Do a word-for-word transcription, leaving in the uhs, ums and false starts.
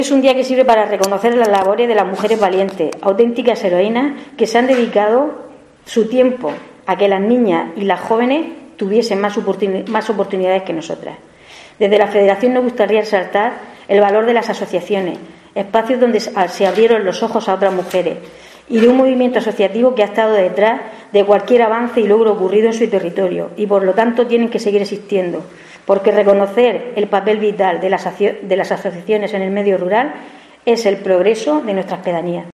Es un día que sirve para reconocer las labores de las mujeres valientes, auténticas heroínas, que se han dedicado su tiempo a que las niñas y las jóvenes tuviesen más, oportun- más oportunidades que nosotras. Desde la Federación nos gustaría resaltar el valor de las asociaciones, espacios donde se abrieron los ojos a otras mujeres, y de un movimiento asociativo que ha estado detrás de cualquier avance y logro ocurrido en su territorio, y por lo tanto tienen que seguir existiendo, porque reconocer el papel vital de las, de las asociaciones en el medio rural es el progreso de nuestras pedanías.